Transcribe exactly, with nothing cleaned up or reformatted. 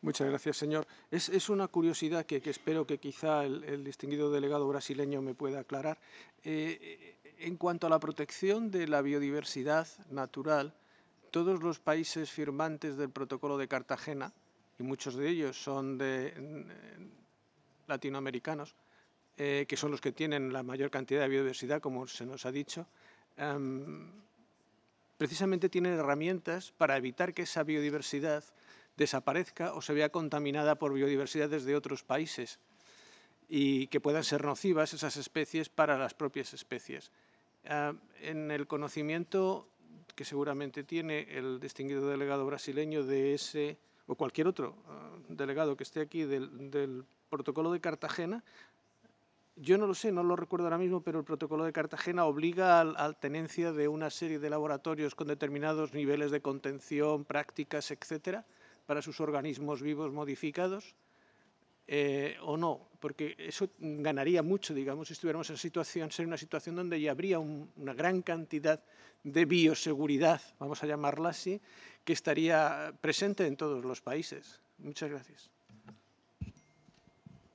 Muchas gracias, señor. Es, es una curiosidad que, que espero que quizá el, el distinguido delegado brasileño me pueda aclarar. Eh, en cuanto a la protección de la biodiversidad natural, todos los países firmantes del Protocolo de Cartagena, y muchos de ellos son de, eh, latinoamericanos, eh, que son los que tienen la mayor cantidad de biodiversidad, como se nos ha dicho, um, precisamente tienen herramientas para evitar que esa biodiversidad desaparezca o se vea contaminada por biodiversidades de otros países y que puedan ser nocivas esas especies para las propias especies. Uh, en el conocimiento que seguramente tiene el distinguido delegado brasileño de ese o cualquier otro uh, delegado que esté aquí del, del Protocolo de Cartagena, yo no lo sé, no lo recuerdo ahora mismo, pero el Protocolo de Cartagena obliga a la tenencia de una serie de laboratorios con determinados niveles de contención, prácticas, etcétera, para sus organismos vivos modificados, eh, o no, porque eso ganaría mucho, digamos, si estuviéramos en situación, sería una situación donde ya habría un, una gran cantidad de bioseguridad, vamos a llamarla así, que estaría presente en todos los países. Muchas gracias.